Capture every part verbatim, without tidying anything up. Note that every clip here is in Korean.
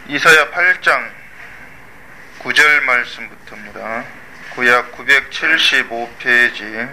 이사야 팔 장 구 절 말씀부터입니다. 구약 구백칠십오 페이지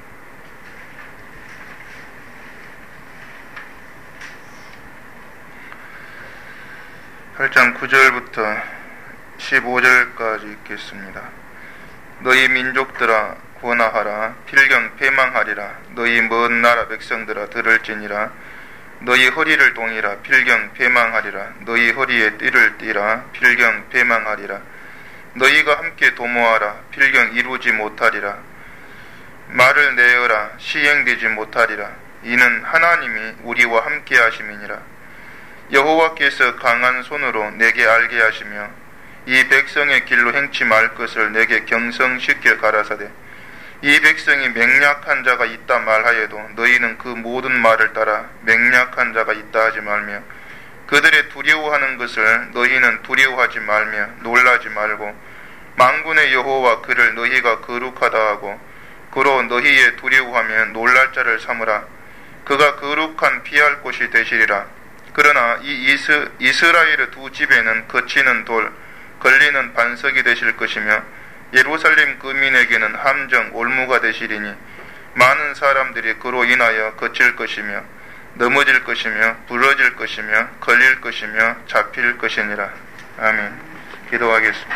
팔 장 구 절부터 십오 절까지 읽겠습니다. 너희 민족들아 권하하라. 필경 패망하리라. 너희 먼 나라 백성들아 들을지니라. 너희 허리를 동이라. 필경 패망하리라. 너희 허리에 띠를 띠라. 필경 패망하리라. 너희가 함께 도모하라. 필경 이루지 못하리라. 말을 내어라. 시행되지 못하리라. 이는 하나님이 우리와 함께 하심이니라. 여호와께서 강한 손으로 내게 알게 하시며 이 백성의 길로 행치 말 것을 내게 경성시켜 가라사대 이 백성이 맹약한 자가 있다 말하여도 너희는 그 모든 말을 따라 맹약한 자가 있다 하지 말며 그들의 두려워하는 것을 너희는 두려워하지 말며 놀라지 말고 만군의 여호와 그를 너희가 거룩하다 하고 그로 너희의 두려워하며 놀랄 자를 삼으라. 그가 거룩한 피할 곳이 되시리라. 그러나 이 이스, 이스라엘의 두 집에는 거치는 돌, 걸리는 반석이 되실 것이며 예루살렘 거민에게는 함정, 올무가 되시리니 많은 사람들이 그로 인하여 거칠 것이며 넘어질 것이며 부러질 것이며 걸릴 것이며 잡힐 것이니라. 아멘. 기도하겠습니다.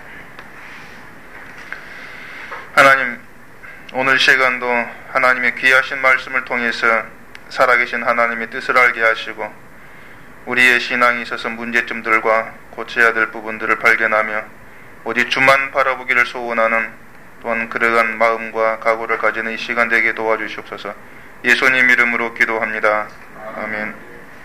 하나님, 오늘 시간도 하나님의 귀하신 말씀을 통해서 살아계신 하나님의 뜻을 알게 하시고 우리의 신앙에 있어서 문제점들과 고쳐야 될 부분들을 발견하며 오직 주만 바라보기를 소원하는 또한 그러한 마음과 각오를 가지는 이 시간 되게 도와주시옵소서. 예수님 이름으로 기도합니다. 아멘.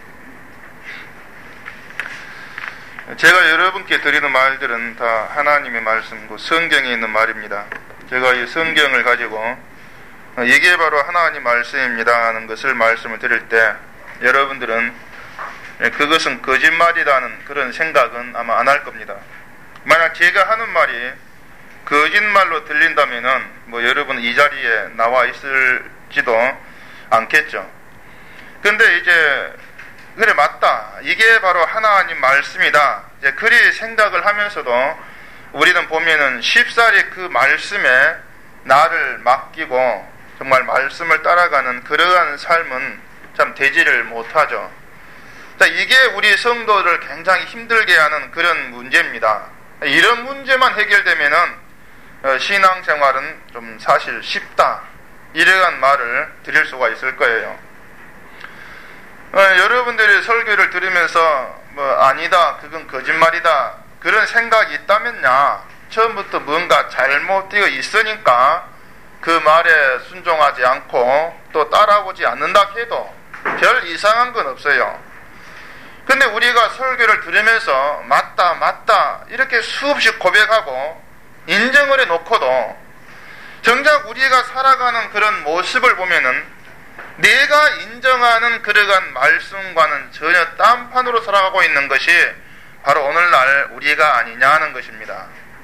제가 여러분께 드리는 말들은 다 하나님의 말씀이고 성경에 있는 말입니다. 제가 이 성경을 가지고 이게 바로 하나님 말씀입니다 하는 것을 말씀을 드릴 때 여러분들은 그것은 거짓말이라는 그런 생각은 아마 안 할 겁니다. 만약 제가 하는 말이 거짓말로 들린다면은 뭐 여러분 이 자리에 나와 있을지도 않겠죠. 근데 이제 그래 맞다. 이게 바로 하나님 말씀이다. 이제 그리 생각을 하면서도 우리는 보면은 쉽사리 그 말씀에 나를 맡기고 정말 말씀을 따라가는 그러한 삶은 참 되지를 못하죠. 자, 이게 우리 성도를 굉장히 힘들게 하는 그런 문제입니다. 이런 문제만 해결되면은 신앙생활은 좀 사실 쉽다. 이러한 말을 드릴 수가 있을 거예요. 어, 여러분들이 설교를 들으면서 뭐 아니다, 그건 거짓말이다 그런 생각이 있다면야 처음부터 뭔가 잘못되어 있으니까 그 말에 순종하지 않고 또 따라오지 않는다 해도 별 이상한 건 없어요. 근데 우리가 설교를 들으면서 맞다 맞다 이렇게 수없이 고백하고 인정을 해놓고도 정작 우리가 살아가는 그런 모습을 보면은 내가 인정하는 그러한 말씀과는 전혀 딴판으로 살아가고 있는 것이 바로 오늘날 우리가 아니냐 하는 것입니다.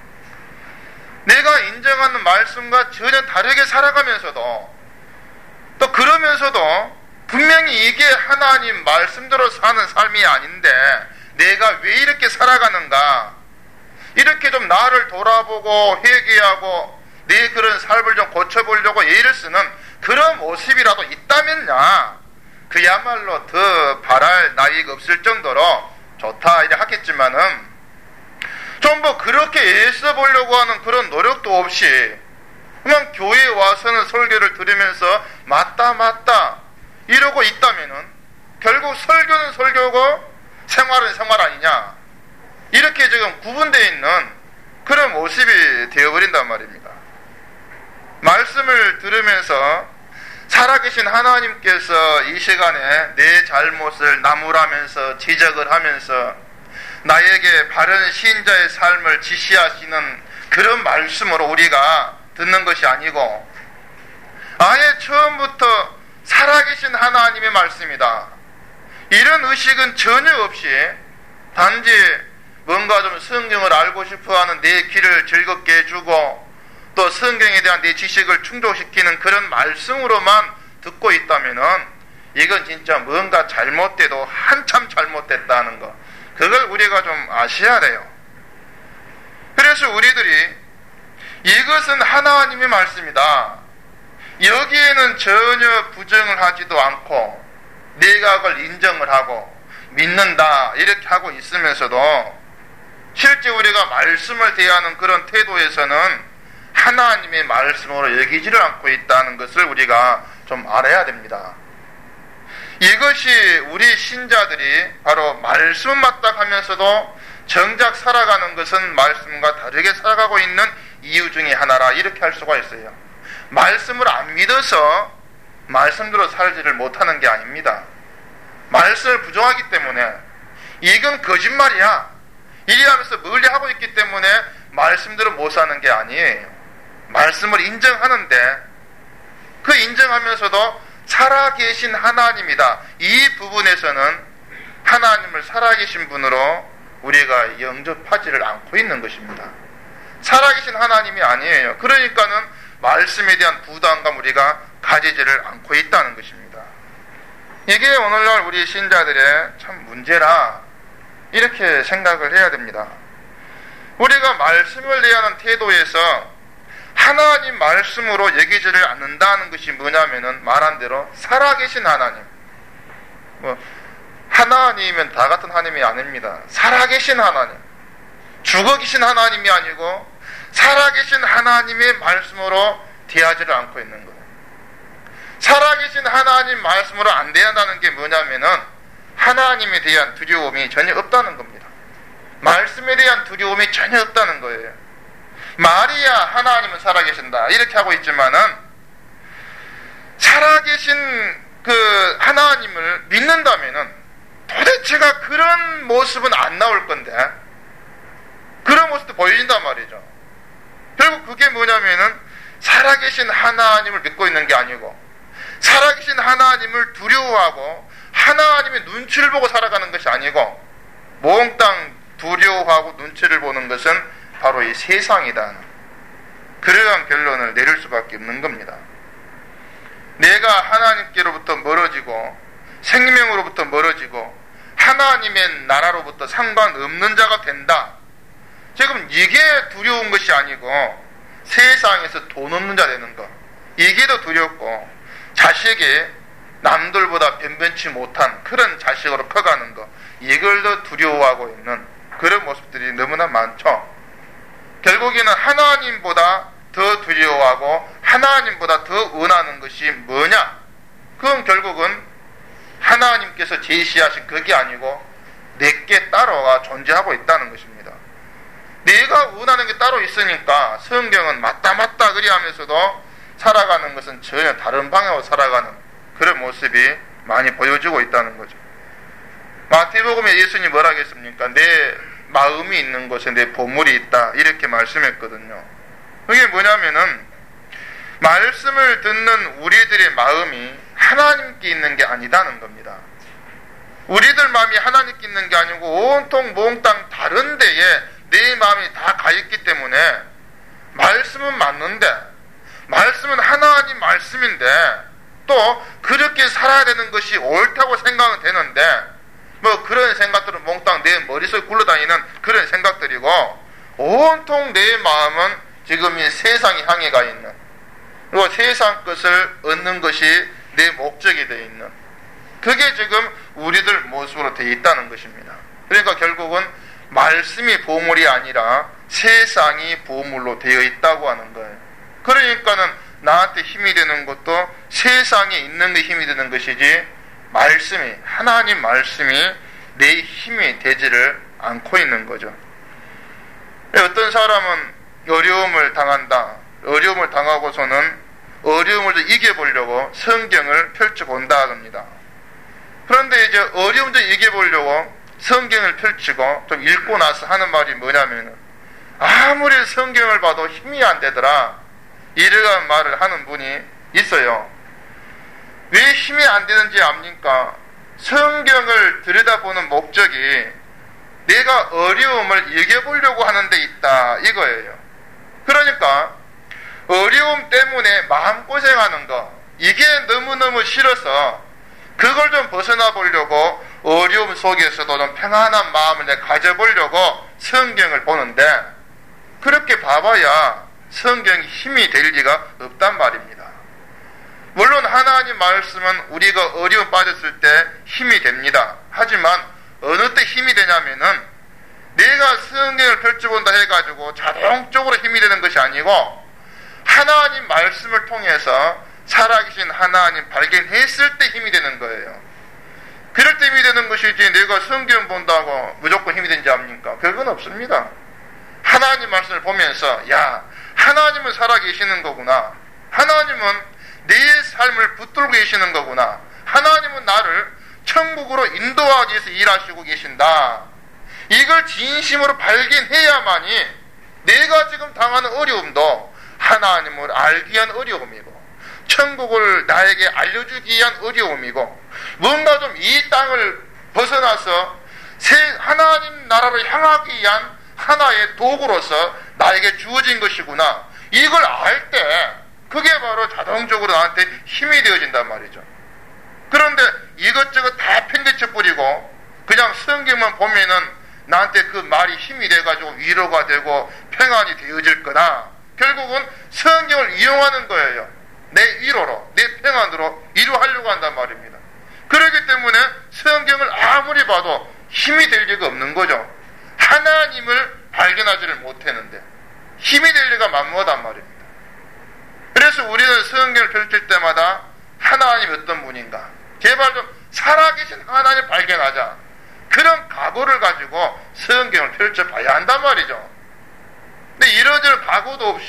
내가 인정하는 말씀과 전혀 다르게 살아가면서도 또 그러면서도 분명히 이게 하나님 말씀대로 사는 삶이 아닌데 내가 왜 이렇게 살아가는가, 이렇게 좀 나를 돌아보고 회개하고 내 그런 삶을 좀 고쳐보려고 애를 쓰는 그런 모습이라도 있다면야 그야말로 더 바랄 나위가 없을 정도로 좋다 이래 하겠지만은 좀 뭐 그렇게 애써 보려고 하는 그런 노력도 없이 그냥 교회에 와서는 설교를 들으면서 맞다 맞다 이러고 있다면은 결국 설교는 설교고 생활은 생활 아니냐, 이렇게 지금 구분되어 있는 그런 모습이 되어버린단 말입니다. 말씀을 들으면서 살아계신 하나님께서 이 시간에 내 잘못을 나무라면서 지적을 하면서 나에게 바른 신자의 삶을 지시하시는 그런 말씀으로 우리가 듣는 것이 아니고 아예 처음부터 살아계신 하나님의 말씀이다, 이런 의식은 전혀 없이 단지 뭔가 좀 성경을 알고 싶어하는 내 귀를 즐겁게 해주고 또 성경에 대한 내 지식을 충족시키는 그런 말씀으로만 듣고 있다면은 이건 진짜 뭔가 잘못돼도 한참 잘못됐다는 거, 그걸 우리가 좀 아셔야 돼요. 그래서 우리들이 이것은 하나님의 말씀이다, 여기에는 전혀 부정을 하지도 않고 내각을 인정을 하고 믿는다 이렇게 하고 있으면서도 실제 우리가 말씀을 대하는 그런 태도에서는 하나님의 말씀으로 여기지를 않고 있다는 것을 우리가 좀 알아야 됩니다. 이것이 우리 신자들이 바로 말씀은 맞다 하면서도 정작 살아가는 것은 말씀과 다르게 살아가고 있는 이유 중에 하나라, 이렇게 할 수가 있어요. 말씀을 안 믿어서 말씀대로 살지를 못하는 게 아닙니다. 말씀을 부정하기 때문에 이건 거짓말이야 이리하면서 멀리하고 있기 때문에 말씀대로 못 사는 게 아니에요. 말씀을 인정하는데 그 인정하면서도 살아계신 하나님이다, 이 부분에서는 하나님을 살아계신 분으로 우리가 영접하지를 않고 있는 것입니다. 살아계신 하나님이 아니에요. 그러니까는 말씀에 대한 부담감 우리가 가지지를 않고 있다는 것입니다. 이게 오늘날 우리 신자들의 참 문제라, 이렇게 생각을 해야 됩니다. 우리가 말씀을 대하는 태도에서 하나님 말씀으로 여기지를 않는다는 것이 뭐냐면은 말한 대로 살아계신 하나님, 뭐 하나님은 다 같은 하나님이 아닙니다. 살아계신 하나님, 죽어 계신 하나님이 아니고 살아계신 하나님의 말씀으로 대하지를 않고 있는 거예요. 살아계신 하나님 말씀으로 안 대한다는 게 뭐냐면은 하나님에 대한 두려움이 전혀 없다는 겁니다. 말씀에 대한 두려움이 전혀 없다는 거예요. 말이야 하나님은 살아계신다 이렇게 하고 있지만은 살아계신 그 하나님을 믿는다면은 도대체가 그런 모습은 안 나올 건데 그런 모습도 보여진단 말이죠. 결국 그게 뭐냐면은 살아계신 하나님을 믿고 있는 게 아니고 살아계신 하나님을 두려워하고 하나님의 눈치를 보고 살아가는 것이 아니고 몽땅 두려워하고 눈치를 보는 것은 바로 이 세상이다, 그러한 결론을 내릴 수밖에 없는 겁니다. 내가 하나님께로부터 멀어지고 생명으로부터 멀어지고 하나님의 나라로부터 상관없는 자가 된다, 지금 이게 두려운 것이 아니고 세상에서 돈 없는 자 되는 것, 이게 더 두렵고 자식이 남들보다 변변치 못한 그런 자식으로 커가는 것, 이걸 더 두려워하고 있는 그런 모습들이 너무나 많죠. 결국에는 하나님보다 더 두려워하고 하나님보다 더 원하는 것이 뭐냐? 그건 결국은 하나님께서 제시하신 그게 아니고 내게 따로가 존재하고 있다는 것입니다. 내가 원하는 게 따로 있으니까 성경은 맞다 맞다 그리 하면서도 살아가는 것은 전혀 다른 방향으로 살아가는 그런 모습이 많이 보여지고 있다는 거죠. 마태복음에 예수님이 뭐라 하겠습니까? 내 마음이 있는 곳에 내 보물이 있다, 이렇게 말씀했거든요. 그게 뭐냐면은 말씀을 듣는 우리들의 마음이 하나님께 있는 게 아니다는 겁니다. 우리들 마음이 하나님께 있는 게 아니고 온통 몽땅 다른 데에 내 마음이 다 가 있기 때문에 말씀은 맞는데, 말씀은 하나님 말씀인데 또 그렇게 살아야 되는 것이 옳다고 생각은 되는데 뭐 그런 생각들은 몽땅 내 머릿속에 굴러다니는 그런 생각들이고 온통 내 마음은 지금 이 세상에 향해 가 있는, 그리고 세상 것을 얻는 것이 내 목적이 되어 있는, 그게 지금 우리들 모습으로 되어 있다는 것입니다. 그러니까 결국은 말씀이 보물이 아니라 세상이 보물로 되어 있다고 하는 거예요. 그러니까는 나한테 힘이 되는 것도 세상에 있는 데 힘이 되는 것이지 말씀이, 하나님 말씀이 내 힘이 되지를 않고 있는 거죠. 어떤 사람은 어려움을 당한다, 어려움을 당하고서는 어려움을 좀 이겨보려고 성경을 펼쳐본다 합니다. 그런데 이제 어려움을 좀 이겨보려고 성경을 펼치고 좀 읽고 나서 하는 말이 뭐냐면 아무리 성경을 봐도 힘이 안 되더라, 이러한 말을 하는 분이 있어요. 왜 힘이 안 되는지 압니까? 성경을 들여다보는 목적이 내가 어려움을 이겨보려고 하는 데 있다, 이거예요. 그러니까 어려움 때문에 마음고생하는 거, 이게 너무너무 싫어서 그걸 좀 벗어나 보려고 어려움 속에서도 좀 평안한 마음을 내 가져보려고 성경을 보는데, 그렇게 봐봐야 성경이 힘이 될 리가 없단 말입니다. 물론 하나님 말씀은 우리가 어려움 빠졌을 때 힘이 됩니다. 하지만 어느 때 힘이 되냐면은 내가 성경을 펼쳐본다 해가지고 자동적으로 힘이 되는 것이 아니고, 하나님 말씀을 통해서 살아계신 하나님 발견했을 때 힘이 되는 거예요. 그럴 때 힘이 되는 것이지, 내가 성경 본다고 무조건 힘이 되는지 압니까? 그건 없습니다. 하나님 말씀을 보면서, 야, 하나님은 살아계시는 거구나. 하나님은 내 삶을 붙들고 계시는 거구나. 하나님은 나를 천국으로 인도하기 위해서 일하시고 계신다. 이걸 진심으로 발견해야만이 내가 지금 당하는 어려움도 하나님을 알기 위한 어려움이고, 천국을 나에게 알려주기 위한 어려움이고, 뭔가 좀 이 땅을 벗어나서 새 하나님 나라를 향하기 위한 하나의 도구로서 나에게 주어진 것이구나. 이걸 알 때 그게 바로 자동적으로 나한테 힘이 되어진단 말이죠. 그런데 이것저것 다 편개쳐 버리고 그냥 성경만 보면은 나한테 그 말이 힘이 돼가지고 위로가 되고 평안이 되어질 거나, 결국은 성경을 이용하는 거예요. 내 위로로, 내 평안으로 위로하려고 한단 말입니다. 그렇기 때문에 성경을 아무리 봐도 힘이 될 리가 없는 거죠. 하나님을 발견하지를 못했는데 힘이 될 리가 만무하단 말입니다. 그래서 우리는 성경을 펼칠 때마다 하나님이 어떤 분인가, 제발 좀 살아계신 하나님을 발견하자, 그런 각오를 가지고 성경을 펼쳐봐야 한단 말이죠. 근데 이런저런 각오도 없이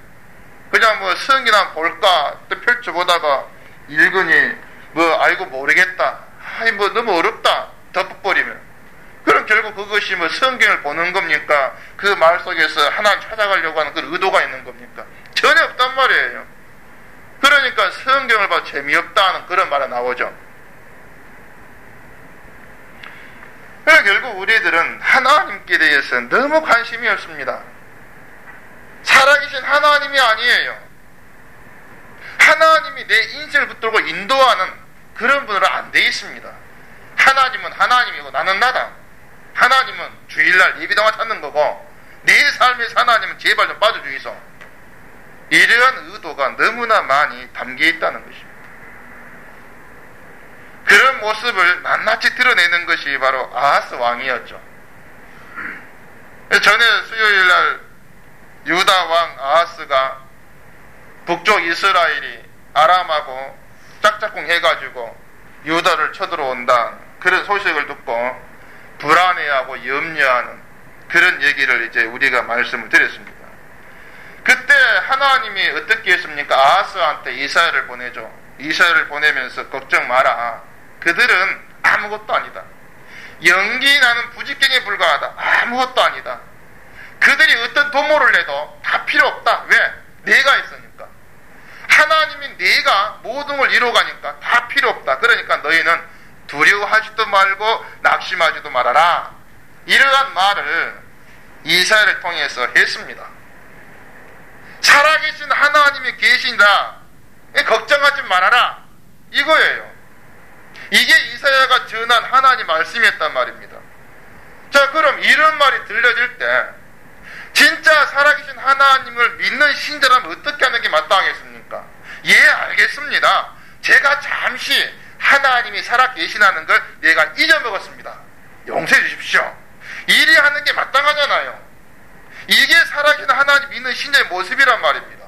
그냥 뭐 성경 한번 볼까 또 펼쳐보다가 읽으니 뭐 아이고 모르겠다, 아이 뭐 너무 어렵다 덮어버리면, 그럼 결국 그것이 뭐 성경을 보는 겁니까? 그 말 속에서 하나님 찾아가려고 하는 그 의도가 있는 겁니까? 전혀 없단 말이에요. 그러니까 성경을 봐도 재미없다는 그런 말이 나오죠. 그래서 결국 우리들은 하나님께 대해서 너무 관심이 없습니다. 살아계신 하나님이 아니에요. 하나님이 내 인생을 붙들고 인도하는 그런 분으로 안 돼 있습니다. 하나님은 하나님이고 나는 나다. 하나님은 주일날 예비당화 찾는 거고, 내 삶에서 하나님은 제발 좀 빠져주이소. 이러한 의도가 너무나 많이 담겨 있다는 것입니다. 그런 모습을 낱낱이 드러내는 것이 바로 아하스 왕이었죠. 전에 수요일날 유다 왕 아하스가 북쪽 이스라엘이 아람하고 짝짝꿍 해가지고 유다를 쳐들어온다, 그런 소식을 듣고 불안해하고 염려하는 그런 얘기를 이제 우리가 말씀을 드렸습니다. 그때 하나님이 어떻게 했습니까? 아하스한테 이사야를 보내죠. 이사야를 보내면서 걱정 마라. 그들은 아무것도 아니다. 연기 나는 부직경에 불과하다. 아무것도 아니다. 그들이 어떤 도모를 내도 다 필요 없다. 왜? 내가 있으니까. 하나님이 내가 모든 걸 이루어가니까 다 필요 없다. 그러니까 너희는 두려워하지도 말고 낙심하지도 말아라. 이러한 말을 이사야를 통해서 했습니다. 살아계신 하나님이 계신다, 걱정하지 말아라, 이거예요. 이게 이사야가 전한 하나님 말씀이었단 말입니다. 자, 그럼 이런 말이 들려질 때 진짜 살아계신 하나님을 믿는 신자라면 어떻게 하는 게 마땅하겠습니까? 예, 알겠습니다. 제가 잠시 하나님이 살아계시다는 걸 내가 잊어먹었습니다. 용서해 주십시오. 이리 하는 게 마땅하잖아요. 이게 살아계신 하나님 믿는 신자의 모습이란 말입니다.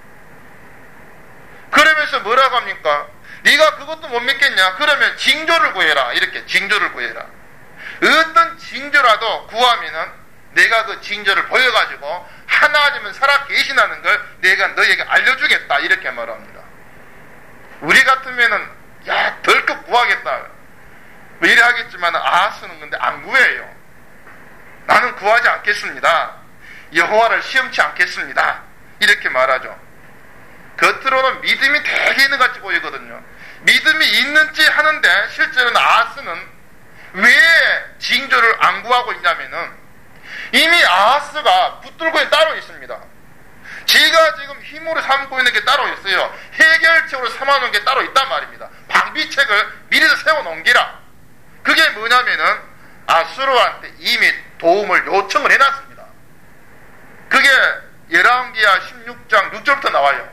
그러면서 뭐라고 합니까? 네가 그것도 못 믿겠냐? 그러면 징조를 구해라. 이렇게 징조를 구해라. 어떤 징조라도 구하면은 내가 그 징조를 보여가지고 하나님은 살아계시다는 걸 내가 너에게 알려주겠다, 이렇게 말합니다. 우리 같으면은 야 덜컥 구하겠다 뭐 이래 하겠지만 아하스는 근데 안 구해요. 나는 구하지 않겠습니다. 여호와를 시험치 않겠습니다. 이렇게 말하죠. 겉으로는 믿음이 되게 있는 것 같이 보이거든요. 믿음이 있는지 하는데 실제로는 아하스는 왜 징조를 안 구하고 있냐면은 이미 아하스가 붙들고 있는 따로 있습니다. 제가 지금 힘으로 삼고 있는 게 따로 있어요. 해결책으로 삼아놓은 게 따로 있단 말입니다. 방비책을 미리서 세워놓은 기라. 그게 뭐냐면은 아수르한테 이미 도움을 요청을 해놨습니다. 그게 열왕기하 십육 장 육 절부터 나와요.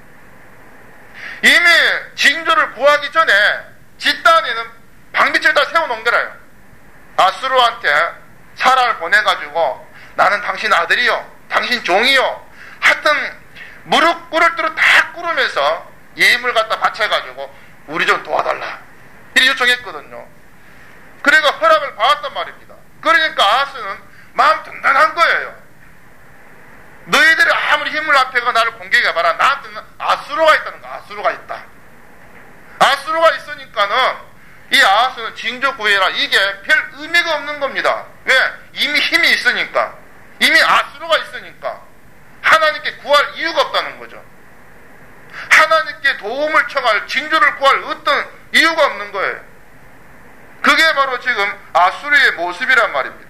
이미 징조를 구하기 전에 집단에는 방비책을 다 세워놓은 거라요. 아수르한테 사람을 보내가지고 나는 당신 아들이요, 당신 종이요, 하여튼 무릎 꿇을 대로 다 꿇으면서 예물 갖다 바쳐가지고 우리 좀 도와달라 이렇게 요청했거든요. 그래가 허락을 받았단 말입니다. 그러니까 아하스는 마음 든든한 거예요. 너희들이 아무리 힘을 합해가 나를 공격해봐라, 나한테는 아수르가 있다는 거. 아수르가 있다. 아수르가 있으니까는 이 아하스는 징조 구해라, 이게 별 의미가 없는 겁니다. 왜? 이미 힘이 있으니까, 이미 아수르가 있으니까 하나님께 구할 이유가 없다는 거죠. 하나님께 도움을 청할, 징조를 구할 어떤 이유가 없는 거예요. 그게 바로 지금 아수르의 모습이란 말입니다.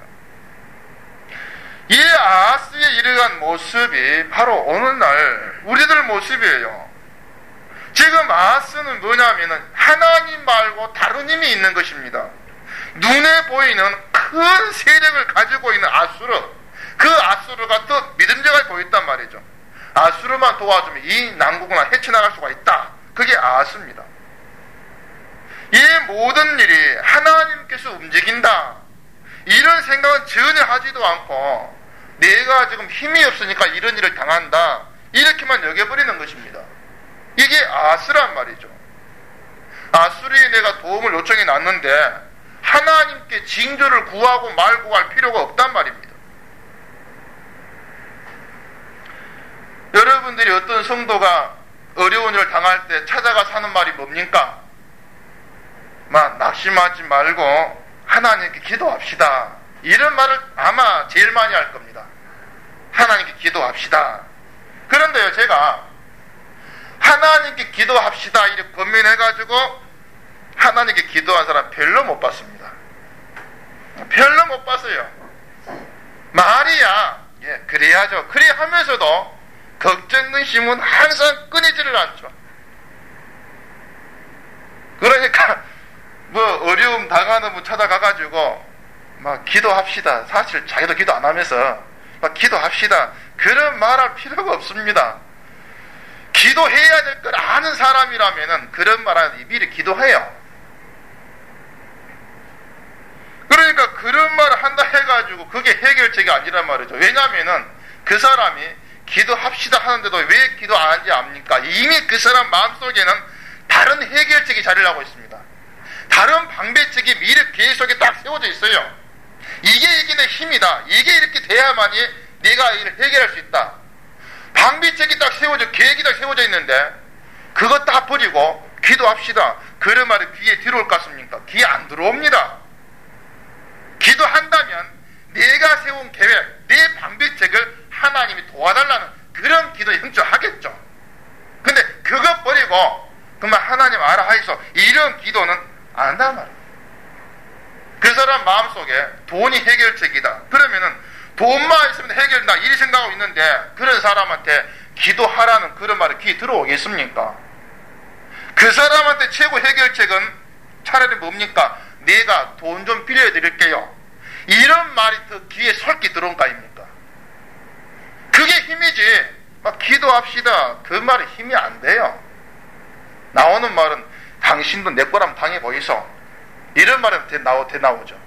이 아하스에 이르간 모습이 바로 오늘날 우리들 모습이에요. 지금 아하스는 뭐냐면은 하나님 말고 다른 힘이 있는 것입니다. 눈에 보이는 큰 세력을 가지고 있는 아수르, 그 아수르가 더 믿음직하게 보였단 말이죠. 아수르만 도와주면 이 난국을 헤쳐나갈 수가 있다. 그게 아하스입니다. 이 모든 일이 하나님께서 움직인다, 이런 생각은 전혀 하지도 않고 내가 지금 힘이 없으니까 이런 일을 당한다, 이렇게만 여겨버리는 것입니다. 이게 아하스란 말이죠. 아수르에 내가 도움을 요청해 놨는데 하나님께 징조를 구하고 말고 할 필요가 없단 말입니다. 여러분들이 어떤 성도가 어려운 일을 당할 때 찾아가서 하는 말이 뭡니까? 막 낙심하지 말고 하나님께 기도합시다, 이런 말을 아마 제일 많이 할 겁니다. 하나님께 기도합시다. 그런데요, 제가 하나님께 기도합시다 이렇게 권면해가지고 하나님께 기도한 사람 별로 못 봤습니다. 별로 못 봤어요. 말이야, 예, 그래야죠. 그래 하면서도 걱정근심은 항상 끊이지를 않죠. 그러니까 뭐 어려움 당하는 분 찾아가가지고 막 기도합시다, 사실 자기도 기도 안 하면서 막 기도합시다, 그런 말할 필요가 없습니다. 기도해야 될 걸 아는 사람이라면은 그런 말하는 미리 기도해요. 그러니까 그런 말을 한다 해가지고 그게 해결책이 아니란 말이죠. 왜냐면은 그 사람이 기도합시다 하는데도 왜 기도 안 하는지 압니까? 이미 그 사람 마음속에는 다른 해결책이 자리를 하고 있습니다. 다른 방배책이 미리 계속에 딱 세워져 있어요. 이게 이게 내 힘이다, 이게 이렇게 돼야만이 내가 이를 해결할 수 있다. 방비책이 딱 세워져, 계획이 딱 세워져 있는데 그거 딱 버리고 기도합시다, 그런 말이 귀에 들어올 것 같습니까? 귀에 안 들어옵니다. 기도한다면 내가 세운 계획, 내 방비책을 하나님이 도와달라는 그런 기도에 형처하겠죠. 근데 그거 버리고 그만 하나님 알아 하이소, 이런 기도는 안 한단 말이에요. 그 사람 마음속에 돈이 해결책이다, 그러면은 돈만 있으면 해결된다 이리 생각하고 있는데 그런 사람한테 기도하라는 그런 말이 귀에 들어오겠습니까? 그 사람한테 최고 해결책은 차라리 뭡니까? 내가 돈 좀 빌려 드릴게요, 이런 말이 더 귀에 솔깃 들어온 거 아닙니까? 그게 힘이지, 막 기도합시다 그 말이 힘이 안 돼요. 나오는 말은 당신도 내 거라면 당해 보이소, 이런 말은 대, 나오, 대 나오죠.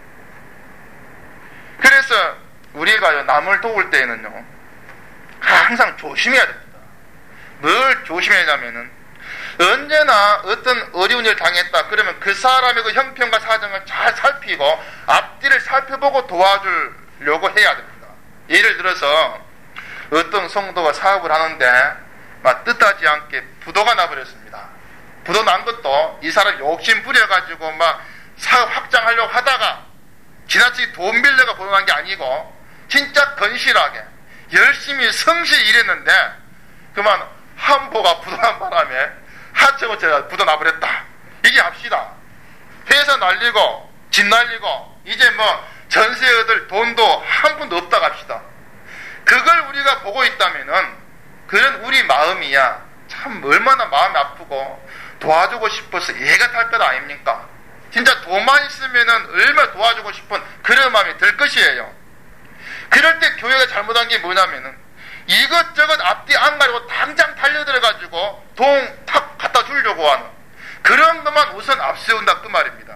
그래서 우리가 남을 도울 때에는요 항상 조심해야 됩니다. 뭘 조심해야 하냐면은 언제나 어떤 어려운 일을 당했다 그러면 그 사람의 그 형편과 사정을 잘 살피고 앞뒤를 살펴보고 도와주려고 해야 됩니다. 예를 들어서 어떤 성도가 사업을 하는데 막 뜻하지 않게 부도가 나버렸습니다. 부도 난 것도 이 사람 욕심 부려가지고 막 사업 확장하려고 하다가 지나치게 돈 빌려가 부도난 게 아니고 진짜 건실하게 열심히 성실히 일했는데 그만 한보가 부도난 바람에 하청어체가 부도 나버렸다, 이게 합시다. 회사 날리고 집 날리고 이제 뭐 전세 얻을 돈도 한 푼도 없다 갑시다. 그걸 우리가 보고 있다면은 그런 우리 마음이야 참 얼마나 마음이 아프고 도와주고 싶어서 애가 탈 것 아닙니까? 진짜 돈만 있으면은 얼마나 도와주고 싶은 그런 마음이 들 것이에요. 그럴 때 교회가 잘못한 게 뭐냐면은 이것저것 앞뒤 안 가리고 당장 달려들어가지고 돈 탁 갖다 주려고 하는 그런 것만 우선 앞세운다 그 말입니다.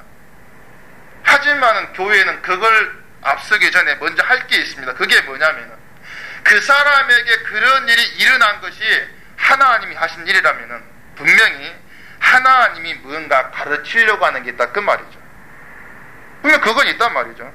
하지만은 교회는 그걸 앞서기 전에 먼저 할 게 있습니다. 그게 뭐냐면은 그 사람에게 그런 일이 일어난 것이 하나님이 하신 일이라면은 분명히 하나님이 뭔가 가르치려고 하는 게 있다 그 말이죠. 분명 그건 있단 말이죠.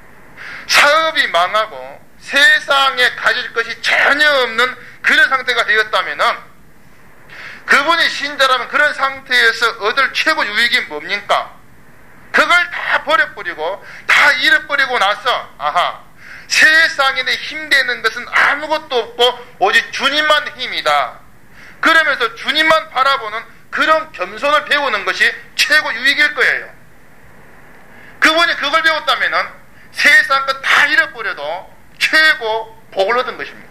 사업이 망하고 세상에 가질 것이 전혀 없는 그런 상태가 되었다면은 그분이 신자라면 그런 상태에서 얻을 최고 유익이 뭡니까? 그걸 다 버려버리고 다 잃어버리고 나서 아하 세상에 내 힘되는 것은 아무것도 없고 오직 주님만 힘이다. 그러면서 주님만 바라보는 그런 겸손을 배우는 것이 최고 유익일 거예요. 그분이 그걸 배웠다면은 세상 것 다 잃어버려도 최고 복을 얻은 것입니다.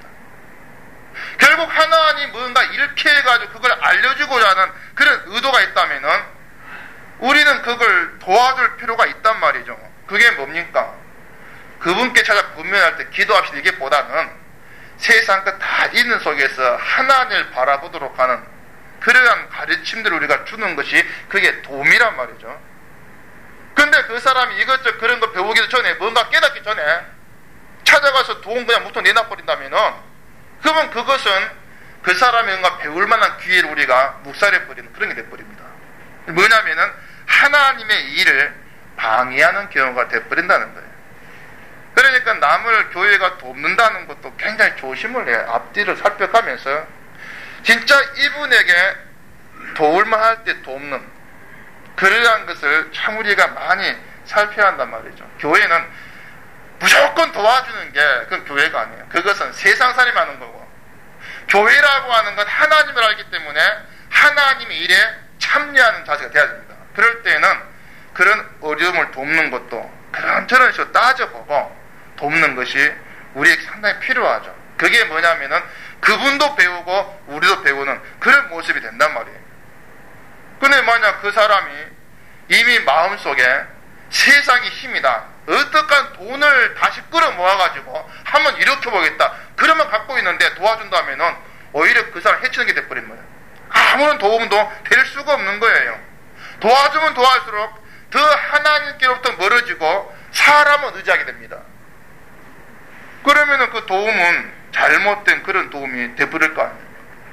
결국 하나님 뭔가 이렇게 해가지고 그걸 알려주고자 하는 그런 의도가 있다면은 우리는 그걸 도와줄 필요가 있단 말이죠. 그게 뭡니까? 그분께 찾아 분명할 때 기도합시다 이게보다는 세상 것 다 있는 속에서 하나님을 바라보도록 하는 그러한 가르침들을 우리가 주는 것이 그게 도움이란 말이죠. 근데 그 사람이 이것저것 그런 거 배우기 전에 뭔가 깨닫기 전에 찾아가서 돈 그냥 무통 내놔버린다면은 그러면 그것은 그 사람이 뭔가 배울 만한 기회를 우리가 묵살해버리는 그런 게 돼버립니다. 뭐냐면은 하나님의 일을 방해하는 경우가 돼버린다는 거예요. 그러니까 남을 교회가 돕는다는 것도 굉장히 조심을 해요. 앞뒤를 살펴가면서 진짜 이분에게 도울만 할 때 돕는 그러한 것을 참 우리가 많이 살펴야 한단 말이죠. 교회는 무조건 도와주는 게 그건 교회가 아니에요. 그것은 세상 사람이 하는 거고 교회라고 하는 건 하나님을 알기 때문에 하나님의 일에 참여하는 자세가 돼야 됩니다. 그럴 때는 그런 어려움을 돕는 것도 그런저런 식으로 따져보고 돕는 것이 우리에게 상당히 필요하죠. 그게 뭐냐면은 그분도 배우고 우리도 배우는 그런 모습이 된단 말이에요. 근데 만약 그 사람이 이미 마음속에 세상이 힘이다. 어떡한 돈을 다시 끌어 모아가지고 한번 일으켜보겠다. 그러면 갖고 있는데 도와준다면은 오히려 그 사람 해치는 게 돼버린 거예요. 아무런 도움도 될 수가 없는 거예요. 도와주면 도와줄수록 더 하나님께로부터 멀어지고 사람은 의지하게 됩니다. 그러면은 그 도움은 잘못된 그런 도움이 돼버릴 거 아니에요.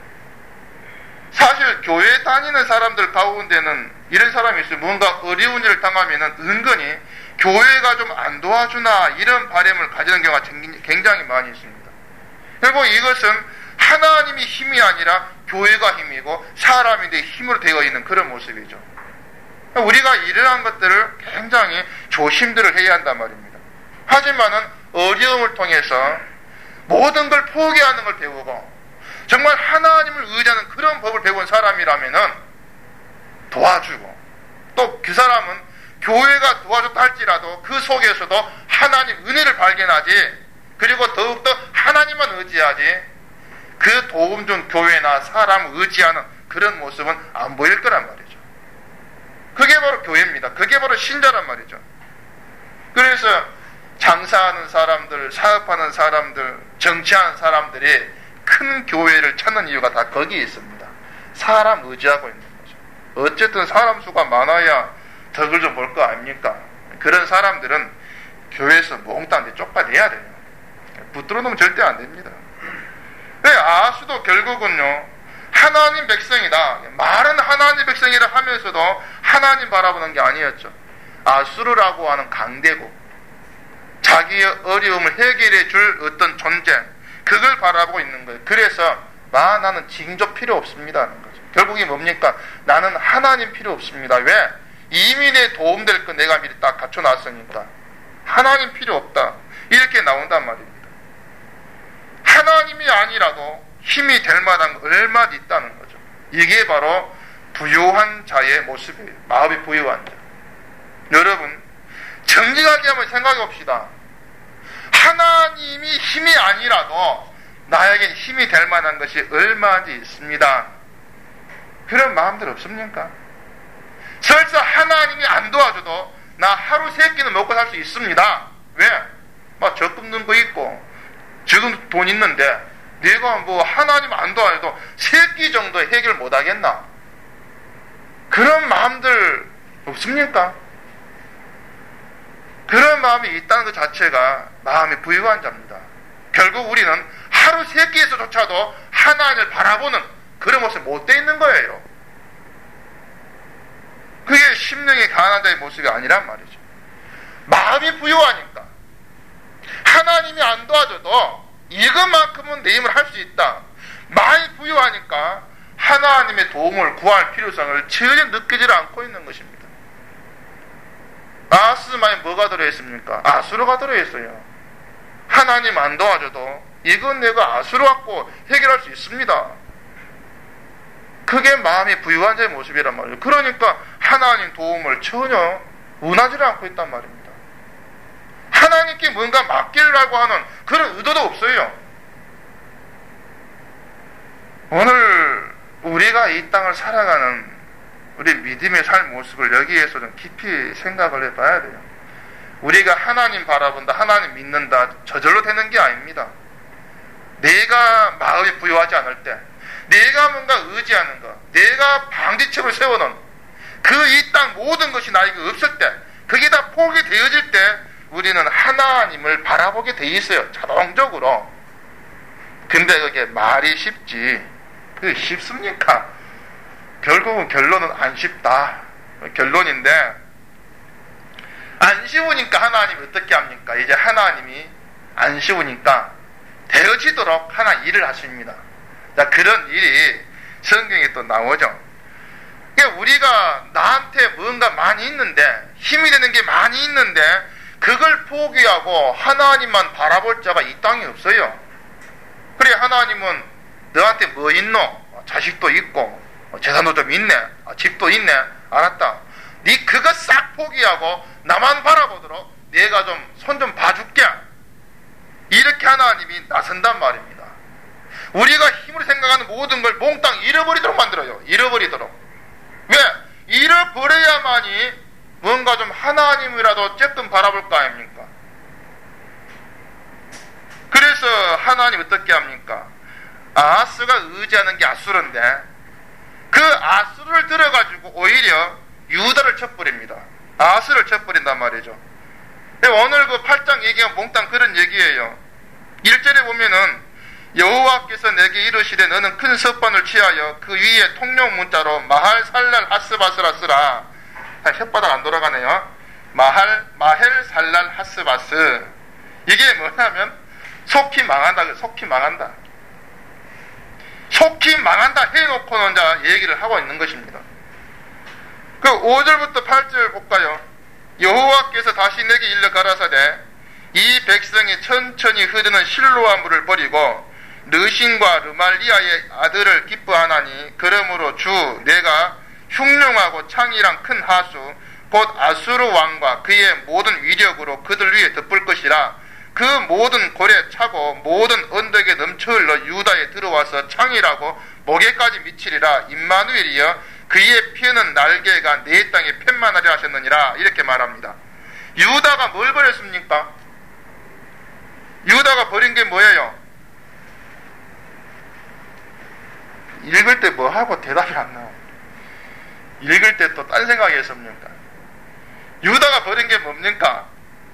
사실 교회 다니는 사람들 가운데는 이런 사람이 있어요. 뭔가 어려운 일을 당하면은 은근히 교회가 좀 안 도와주나 이런 바람을 가지는 경우가 굉장히 많이 있습니다. 결국 이것은 하나님이 힘이 아니라 교회가 힘이고 사람이 내 힘으로 되어 있는 그런 모습이죠. 우리가 이러한 것들을 굉장히 조심들을 해야 한단 말입니다. 하지만은 어려움을 통해서 모든 걸 포기하는 걸 배우고 정말 하나님을 의지하는 그런 법을 배운 사람이라면은 도와주고 또 그 사람은 교회가 도와줬다 할지라도 그 속에서도 하나님 은혜를 발견하지 그리고 더욱더 하나님만 의지하지 그 도움 준 교회나 사람을 의지하는 그런 모습은 안 보일 거란 말이죠. 그게 바로 교회입니다. 그게 바로 신자란 말이죠. 그래서 장사하는 사람들, 사업하는 사람들, 정치하는 사람들이 큰 교회를 찾는 이유가 다 거기에 있습니다. 사람 의지하고 있는 거죠. 어쨌든 사람 수가 많아야 덕을 좀 볼 거 아닙니까? 그런 사람들은 교회에서 몽땅 쪽파내야 돼요. 붙들어 놓으면 절대 안 됩니다. 네, 아수도 결국은요 하나님 백성이다. 말은 하나님 백성이라 하면서도 하나님 바라보는 게 아니었죠. 아수르라고 하는 강대국, 자기의 어려움을 해결해 줄 어떤 존재, 그걸 바라보고 있는 거예요. 그래서 아, 나는 징조 필요 없습니다 하는 거죠. 결국이 뭡니까? 나는 하나님 필요 없습니다. 왜? 이미 내 도움될 거 내가 미리 딱 갖춰놨으니까 하나님 필요 없다. 이렇게 나온단 말입니다. 하나님이 아니라도 힘이 될 만한 거 얼마나 있다는 거죠. 이게 바로 부유한 자의 모습이에요. 마음이 부유한 자. 여러분 정직하게 한번 생각해 봅시다. 하나님이 힘이 아니라도 나에겐 힘이 될 만한 것이 얼마나 있습니다. 그런 마음들 없습니까? 설사 하나님이 안 도와줘도 나 하루 세 끼는 먹고 살 수 있습니다. 왜? 막 적금 넣은 거 있고 지금 돈 있는데 내가 뭐 하나님 안 도와줘도 세 끼 정도 해결 못 하겠나? 그런 마음들 없습니까? 그런 마음이 있다는 것 자체가 마음이 부유한 자입니다. 결국 우리는 하루 세 끼에서조차도 하나님을 바라보는 그런 모습이 못 돼 있는 거예요. 그게 심령이 가난한 자의 모습이 아니란 말이죠. 마음이 부유하니까 하나님이 안 도와줘도 이것만큼은 내 힘을 할 수 있다. 마음이 부유하니까 하나님의 도움을 구할 필요성을 전혀 느끼지 않고 있는 것입니다. 아스마에 뭐가 들어있습니까? 아수르가 들어있어요. 하나님 안 도와줘도 이건 내가 아수르 갖고 해결할 수 있습니다. 그게 마음이 부유한 자의 모습이란 말이에요. 그러니까 하나님 도움을 전혀 원하지 않고 있단 말입니다. 하나님께 뭔가 맡기려고 하는 그런 의도도 없어요. 오늘 우리가 이 땅을 살아가는 우리 믿음의 삶 모습을 여기에서 좀 깊이 생각을 해봐야 돼요. 우리가 하나님 바라본다, 하나님 믿는다, 저절로 되는 게 아닙니다. 내가 마음이 부유하지 않을 때, 내가 뭔가 의지하는 것, 내가 방지책을 세워놓은 그 이 땅 모든 것이 나에게 없을 때, 그게 다 포기되어질 때 우리는 하나님을 바라보게 돼 있어요. 자동적으로. 근데 그게 말이 쉽지 그게 쉽습니까? 결국은 결론은 안 쉽다. 결론인데 안 쉬우니까 하나님이 어떻게 합니까? 이제 하나님이 안 쉬우니까 되어지도록 하나 일을 하십니다. 자, 그런 일이 성경에 또 나오죠. 그러니까 우리가 나한테 뭔가 많이 있는데, 힘이 되는 게 많이 있는데 그걸 포기하고 하나님만 바라볼 자가 이 땅에 없어요. 그래, 하나님은 너한테 뭐 있노? 자식도 있고 재산도 좀 있네, 집도 있네, 알았다. 네 그거 싹 포기하고 나만 바라보도록 내가 좀 손 좀 봐줄게. 이렇게 하나님이 나선단 말입니다. 우리가 힘으로 생각하는 모든 걸 몽땅 잃어버리도록 만들어요. 잃어버리도록. 왜? 잃어버려야만이 뭔가 좀 하나님이라도 쬐끔 바라볼 거 아닙니까? 그래서 하나님 어떻게 합니까? 아하스가 의지하는 게 아수르인데 그 아수르를 들어가지고 오히려 유다를 쳐버립니다. 아하스를 쳐버린단 말이죠. 오늘 그 팔 장 얘기가 몽땅 그런 얘기예요. 일 절에 보면은 여호와께서 내게 이르시되 너는 큰 석반을 취하여 그 위에 통용 문자로 마할 살랄 하스바스라 쓰라. 혓바닥 안 돌아가네요. 마할 마헬 살랄 하스바스. 이게 뭐냐면 속히 망한다. 속히 망한다. 속히 망한다 해놓고는 자 얘기를 하고 있는 것입니다. 그 오 절부터 팔 절 볼까요? 여호와께서 다시 내게 일러 가라사대 이 백성이 천천히 흐르는 실로아 물을 버리고 르신과 르말리아의 아들을 기뻐하나니 그러므로 주 내가 흉룡하고 창이랑 큰 하수 곧 아수르 왕과 그의 모든 위력으로 그들 위에 덮을 것이라. 그 모든 골에 차고 모든 언덕에 넘쳐 흘러 유다에 들어와서 창이라고 목에까지 미치리라. 임마누엘이여 그의 피는 날개가 내 땅에 편만하려 하셨느니라. 이렇게 말합니다. 유다가 뭘 버렸습니까? 유다가 버린 게 뭐예요? 읽을 때 뭐 하고 대답이 안 나와요. 읽을 때 또 딴 생각이 했습니까? 유다가 버린 게 뭡니까?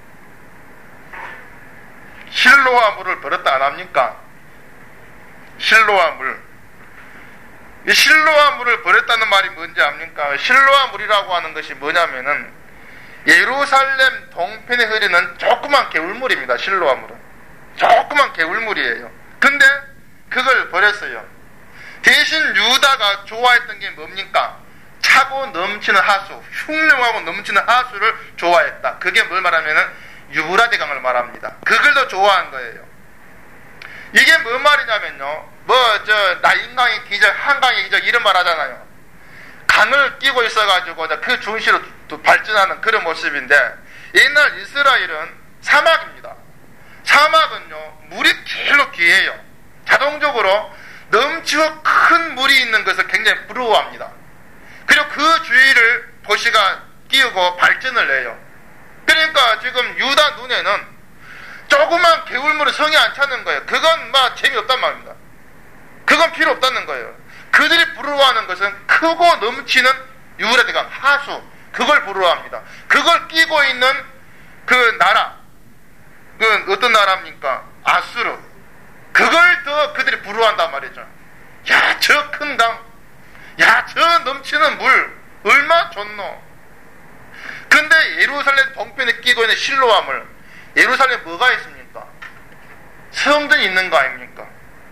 실로아 물을 버렸다 안 합니까? 실로아 물. 이 실로아 물을 버렸다는 말이 뭔지 압니까? 실로아 물이라고 하는 것이 뭐냐면은 예루살렘 동편에 흐르는 조그만 개울물입니다. 실로아 물은. 조그만 개울물이에요. 근데 그걸 버렸어요. 대신 유다가 좋아했던 게 뭡니까? 차고 넘치는 하수, 흉룡하고 넘치는 하수를 좋아했다. 그게 뭘 말하면은 유브라데 강을 말합니다. 그걸 더 좋아한 거예요. 이게 뭔 말이냐면요. 뭐, 저, 나인강의 기적, 한강의 기적, 이런 말 하잖아요. 강을 끼고 있어가지고, 그 중시로 발전하는 그런 모습인데, 옛날 이스라엘은 사막입니다. 사막은요, 물이 길로 귀해요. 자동적으로 넘치고 큰 물이 있는 것을 굉장히 부러워합니다. 그리고 그 주위를 도시가 끼우고 발전을 해요. 그러니까 지금 유다 눈에는 조그만 개울물은 성에 안 차는 거예요. 그건 막 재미없단 말입니다. 그건 필요 없다는 거예요. 그들이 부러워하는 것은 크고 넘치는 유브라데강 하수, 그걸 부러워합니다. 그걸 끼고 있는 그 나라, 그 어떤 나라입니까? 아수르. 그걸 더 그들이 부러워한단 말이죠. 야, 저 큰 강, 야, 저 넘치는 물 얼마 좋노. 근데 예루살렘 동편에 끼고 있는 실로암을, 예루살렘에 뭐가 있습니까? 성전이 있는 거 아닙니까?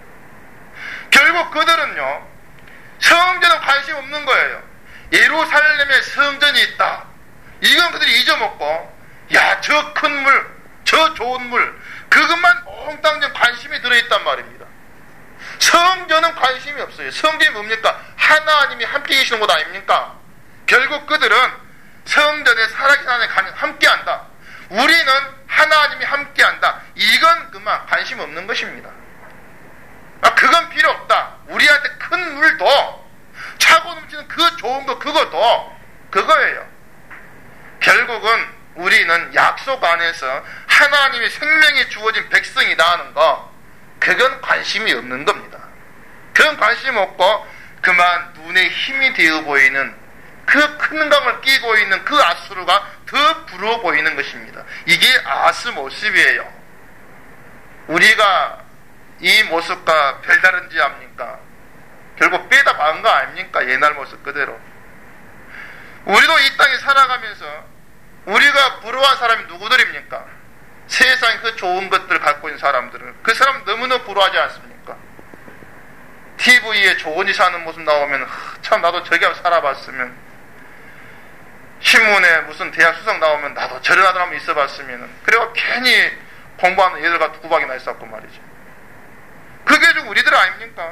결국 그들은요, 성전은 관심 없는 거예요. 예루살렘에 성전이 있다, 이건 그들이 잊어먹고, 야, 저 큰 물, 저 좋은 물, 그것만 몽땅 관심이 들어있단 말입니다. 성전은 관심이 없어요. 성전이 뭡니까? 하나님이 함께 계시는 곳 아닙니까? 결국 그들은 성전에 살아계신 하나님 함께한다, 우리는 하나님이 함께한다, 이건 그만 관심 없는 것입니다. 아, 그건 필요 없다, 우리한테 큰 물도 차고 넘치는 그 좋은 거 그것도 그거예요. 결국은 우리는 약속 안에서 하나님의 생명이 주어진 백성이다 하는 거, 그건 관심이 없는 겁니다. 그건 관심 없고 그만 눈에 힘이 되어 보이는 그 큰 강을 끼고 있는 그 아수르가 더 부러워 보이는 것입니다. 이게 아스 모습이에요. 우리가 이 모습과 별다른지 압니까? 결국 빼다 박은 거 아닙니까? 옛날 모습 그대로. 우리도 이 땅에 살아가면서 우리가 부러워한 사람이 누구들입니까? 세상에 그 좋은 것들을 갖고 있는 사람들은, 그 사람 너무너무 부러워하지 않습니까? 티비에 좋은 일 사는 모습 나오면 참 나도 저기 한번 살아봤으면, 신문에 무슨 대학 수석 나오면 나도 저런 아들 한번 있어봤으면, 그리고 괜히 공부하는 애들과 구박이나 있었고 말이죠. 그게 좀 우리들 아닙니까?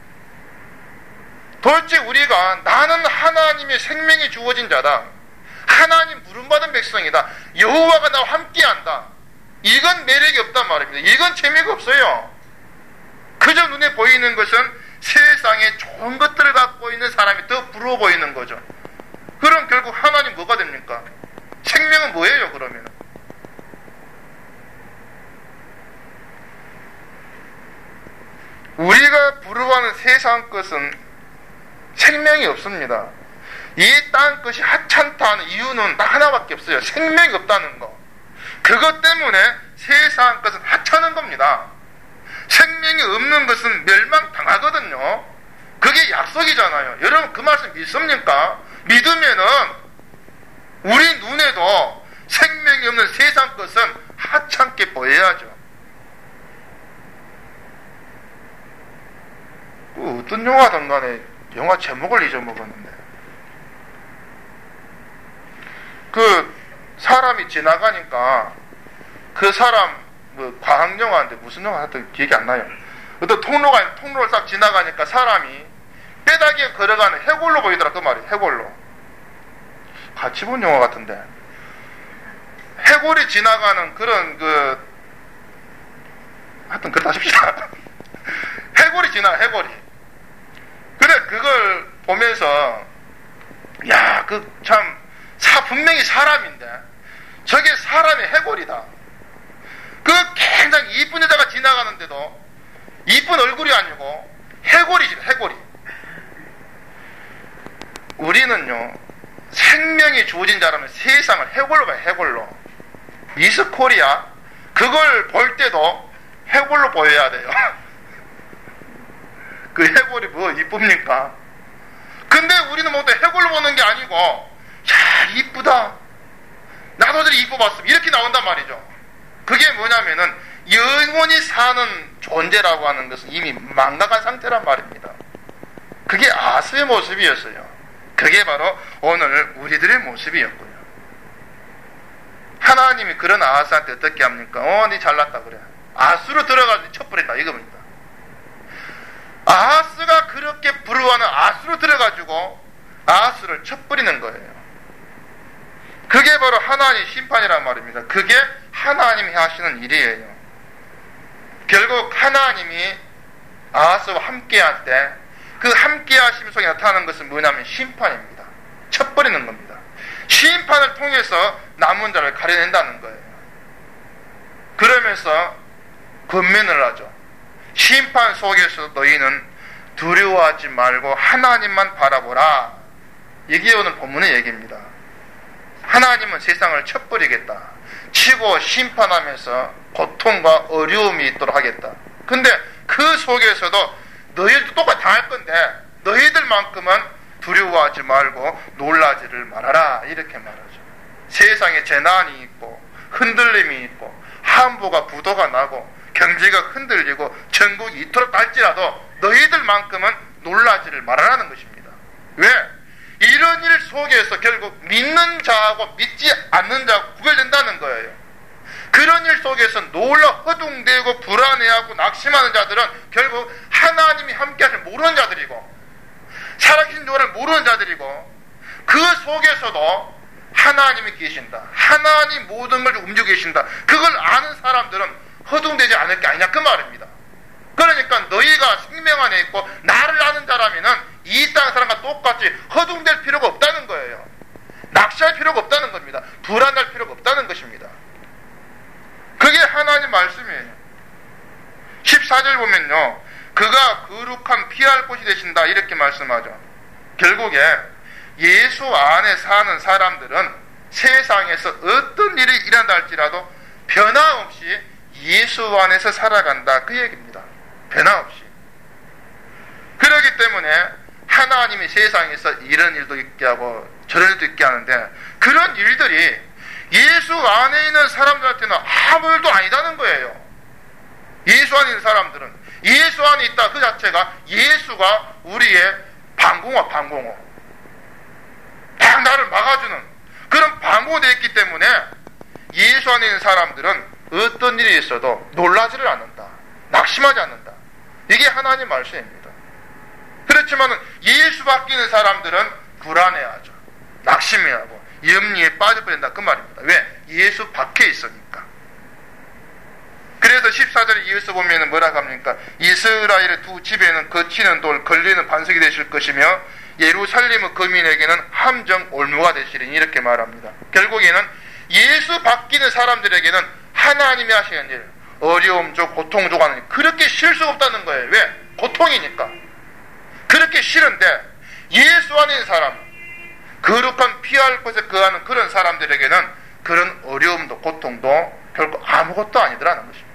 도대체 우리가 나는 하나님의 생명이 주어진 자다, 하나님 부름받은 백성이다, 여호와가 나와 함께한다, 이건 매력이 없단 말입니다. 이건 재미가 없어요. 그저 눈에 보이는 것은 세상에 좋은 것들을 갖고 있는 사람이 더 부러워 보이는 거죠. 그럼 결국 하나님 뭐가 됩니까? 생명은 뭐예요 그러면? 우리가 부러워하는 세상 것은 생명이 없습니다. 이 땅 것이 하찮다 하는 이유는 딱 하나밖에 없어요. 생명이 없다는 거. 그것 때문에 세상 것은 하찮은 겁니다. 생명이 없는 것은 멸망당하거든요. 그게 약속이잖아요. 여러분 그 말씀 믿습니까? 믿으면은 우리 눈에도 생명이 없는 세상 것은 하찮게 보여야죠. 그 어떤 영화든 간에 영화 제목을 잊어먹었는데, 그 사람이 지나가니까 그 사람 뭐 과학영화인데 무슨 영화 하여튼 기억이 안 나요. 어떤 통로가 통로를 싹 지나가니까 사람이 뼈다귀에 걸어가는 해골로 보이더라 그 말이에요. 해골로. 같이 본 영화 같은데, 해골이 지나가는 그런 그 하여튼 그렇다 싶시다. 해골이 지나 해골이. 근데 그걸 보면서 야, 그 참 사 분명히 사람인데 저게 사람의 해골이다. 그 굉장히 이쁜 여자가 지나가는데도 이쁜 얼굴이 아니고 해골이지, 해골이. 우리는요, 생명이 주어진 자라면 세상을 해골로 봐요, 해골로. 미스 코리아, 그걸 볼 때도 해골로 보여야 돼요. 그 해골이 뭐 이쁩니까? 근데 우리는 뭐 해골로 보는 게 아니고, 야, 이쁘다, 나도 저리 이뻐봤으면, 이렇게 나온단 말이죠. 그게 뭐냐면은 영원히 사는 존재라고 하는 것은 이미 망각한 상태란 말입니다. 그게 아스의 모습이었어요. 그게 바로 오늘 우리들의 모습이었고요. 하나님이 그런 아스한테 어떻게 합니까? 어, 니 잘났다 그래. 아스로 들어가서 첩버린다 이겁니다. 아스가 그렇게 부러워하는 아스로 들어가지고 아스를 첩버리는 거예요. 그게 바로 하나님의 심판이란 말입니다. 그게 하나님이 하시는 일이에요. 결국 하나님이 아하스와 함께할 때 그 함께하심 속에 나타나는 것은 뭐냐면 심판입니다. 쳐버리는 겁니다. 심판을 통해서 남은 자를 가려낸다는 거예요. 그러면서 권면을 하죠. 심판 속에서 너희는 두려워하지 말고 하나님만 바라보라. 이게 오늘 본문의 얘기입니다. 하나님은 세상을 쳐버리겠다. 치고 심판하면서 고통과 어려움이 있도록 하겠다. 근데 그 속에서도 너희들도 똑같이 당할 건데 너희들만큼은 두려워하지 말고 놀라지를 말아라. 이렇게 말하죠. 세상에 재난이 있고 흔들림이 있고 함부가 부도가 나고 경제가 흔들리고 전국이 이토록 갈지라도 너희들만큼은 놀라지를 말아라는 것입니다. 왜? 이런 일 속에서 결국 믿는 자하고 믿지 않는 자가 구별된다는 거예요. 그런 일 속에서 놀라 허둥대고 불안해하고 낙심하는 자들은 결국 하나님이 함께하실 모르는 자들이고 살아계신 노를 모르는 자들이고 그 속에서도 하나님이 계신다. 하나님 모든 걸 움직이고 계신다. 그걸 아는 사람들은 허둥대지 않을 게 아니냐 그 말입니다. 그러니까 너희가 생명 안에 있고 나를 아는 자라면은 이 땅 사람과 똑같이 허둥댈 필요가 없다는 거예요. 낙시할 필요가 없다는 겁니다. 불안할 필요가 없다는 것입니다. 그게 하나님 말씀이에요. 십사 절 보면요. 그가 거룩한 피할 곳이 되신다 이렇게 말씀하죠. 결국에 예수 안에 사는 사람들은 세상에서 어떤 일이 일어난다 할지라도 변함없이 예수 안에서 살아간다 그 얘기입니다. 변함없이. 그렇기 때문에 하나님이 세상에서 이런 일도 있게 하고 저런 일도 있게 하는데 그런 일들이 예수 안에 있는 사람들한테는 아무 일도 아니다는 거예요. 예수 안에 있는 사람들은 예수 안에 있다 그 자체가 예수가 우리의 방공호 방공호 딱 나를 막아주는 그런 방공호 되어 있기 때문에 예수 안에 있는 사람들은 어떤 일이 있어도 놀라지를 않는다. 낙심하지 않는다. 이게 하나님 말씀입니다. 그렇지만 예수 바뀌는 사람들은 불안해하죠. 낙심해하고 염려에 빠져버린다 그 말입니다. 왜? 예수 밖에 있으니까. 그래서 십사 절에 이어서 보면 뭐라고 합니까? 이스라엘의 두 집에는 거치는 돌, 걸리는 반석이 되실 것이며 예루살렘의 거민에게는 함정 올무가 되시리니 이렇게 말합니다. 결국에는 예수 바뀌는 사람들에게는 하나님이 하시는 일, 어려움 줘, 고통 줘가는 일, 그렇게 싫을 수가 없다는 거예요. 왜? 고통이니까. 그렇게 싫은데 예수 안에 있는 사람, 거룩한 피할 곳에 거하는 그런 사람들에게는 그런 어려움도 고통도 결국 아무것도 아니더라는 것입니다.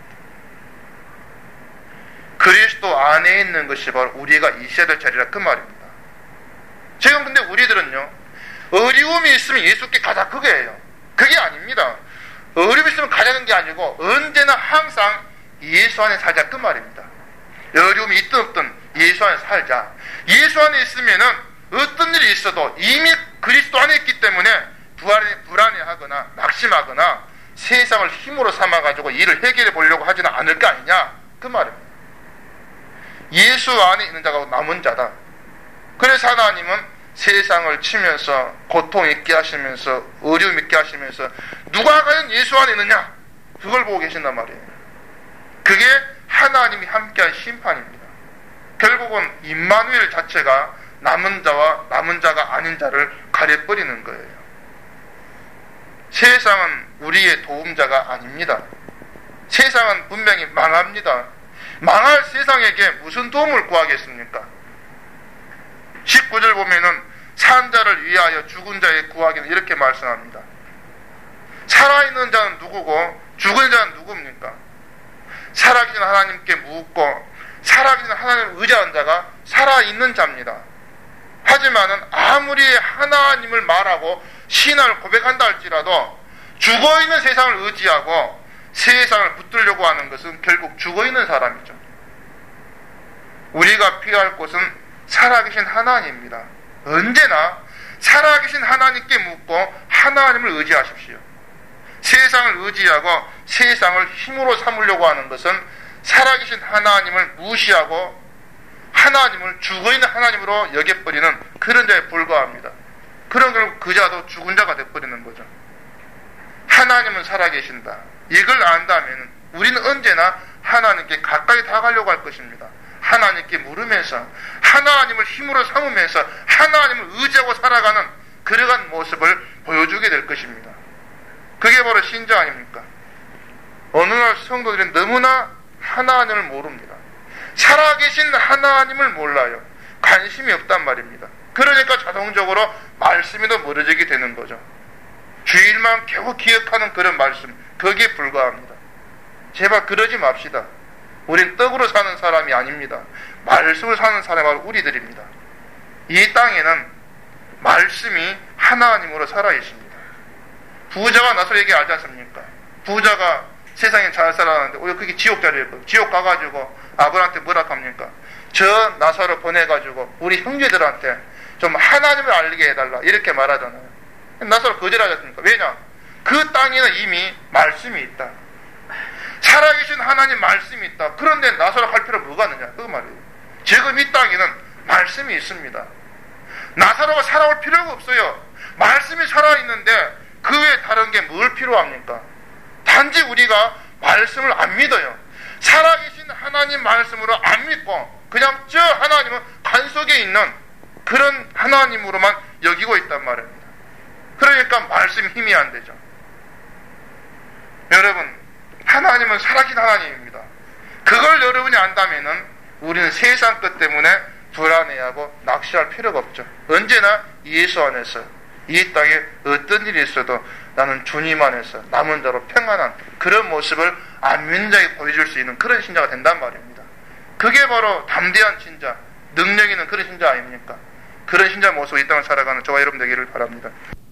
그리스도 안에 있는 것이 바로 우리가 있어야 될 자리라 그 말입니다. 지금 근데 우리들은요, 어려움이 있으면 예수께 가자 그게예요. 그게 아닙니다. 어려움이 있으면 가자는 게 아니고 언제나 항상 예수 안에 살자 그 말입니다. 어려움이 있든 없든 예수 안에 살자. 예수 안에 있으면은 어떤 일이 있어도 이미 그리스도 안에 있기 때문에 불안해, 불안해하거나 낙심하거나 세상을 힘으로 삼아가지고 일을 해결해 보려고 하지는 않을 거 아니냐 그 말입니다. 예수 안에 있는 자가 남은 자다. 그래서 하나님은 세상을 치면서 고통 있게 하시면서 어려움 있게 하시면서 누가 과연 예수 안에 있느냐 그걸 보고 계신단 말이에요. 그게 하나님이 함께한 심판입니다. 결국은 임마누엘 자체가 남은 자와 남은 자가 아닌 자를 가려버리는 거예요. 세상은 우리의 도움자가 아닙니다. 세상은 분명히 망합니다. 망할 세상에게 무슨 도움을 구하겠습니까? 십구 절 보면은 산 자를 위하여 죽은 자에 구하기는 이렇게 말씀합니다. 살아있는 자는 누구고 죽은 자는 누굽니까? 살아계신 하나님께 묻고 살아계신 하나님을 의지하는 자가 살아있는 자입니다. 하지만은 아무리 하나님을 말하고 신앙을 고백한다 할지라도 죽어있는 세상을 의지하고 세상을 붙들려고 하는 것은 결국 죽어있는 사람이죠. 우리가 피할 곳은 살아계신 하나님입니다. 언제나 살아계신 하나님께 묻고 하나님을 의지하십시오. 세상을 의지하고 세상을 힘으로 삼으려고 하는 것은 살아계신 하나님을 무시하고 하나님을 죽어있는 하나님으로 여겨버리는 그런 자에 불과합니다. 그런 결국 그 자도 죽은 자가 되어버리는 거죠. 하나님은 살아계신다. 이걸 안다면 우리는 언제나 하나님께 가까이 다가가려고 할 것입니다. 하나님께 물으면서 하나님을 힘으로 삼으면서 하나님을 의지하고 살아가는 그러한 모습을 보여주게 될 것입니다. 그게 바로 신자 아닙니까? 어느 날 성도들이 너무나 하나님을 모릅니다. 살아계신 하나님을 몰라요. 관심이 없단 말입니다. 그러니까 자동적으로 말씀이 더 멀어지게 되는 거죠. 주일만 겨우 기억하는 그런 말씀, 거기에 불과합니다. 제발 그러지 맙시다. 우린 떡으로 사는 사람이 아닙니다. 말씀을 사는 사람이 바로 우리들입니다. 이 땅에는 말씀이 하나님으로 살아있습니다. 부자가 나서로 얘기 알지 않습니까? 부자가 세상에 잘 살아가는데 오히려 그게 지옥 자리였거든요. 지옥 가가지고 아브라함한테 뭐라 합니까? 저 나사로 보내가지고 우리 형제들한테 좀 하나님을 알게 해달라 이렇게 말하잖아요. 나사로 거절하지 않습니까? 왜냐? 그 땅에는 이미 말씀이 있다. 살아계신 하나님 말씀이 있다. 그런데 나사로 할 필요가 뭐가 있느냐? 그 말이에요. 지금 이 땅에는 말씀이 있습니다. 나사로가 살아올 필요가 없어요. 말씀이 살아있는데 그 외에 다른 게 뭘 필요합니까? 단지 우리가 말씀을 안 믿어요. 살아계신 하나님 말씀으로 안 믿고 그냥 저 하나님은 관 속에 있는 그런 하나님으로만 여기고 있단 말입니다. 그러니까 말씀 힘이 안 되죠. 여러분, 하나님은 살아계신 하나님입니다. 그걸 여러분이 안다면은 우리는 세상 것 때문에 불안해하고 낚시할 필요가 없죠. 언제나 예수 안에서 이 땅에 어떤 일이 있어도 나는 주님 안에서 남은 자로 평안한 그런 모습을 안민자에게 보여줄 수 있는 그런 신자가 된단 말입니다. 그게 바로 담대한 신자, 능력 있는 그런 신자 아닙니까? 그런 신자 모습으로 이 땅을 살아가는 저와 여러분 되기를 바랍니다.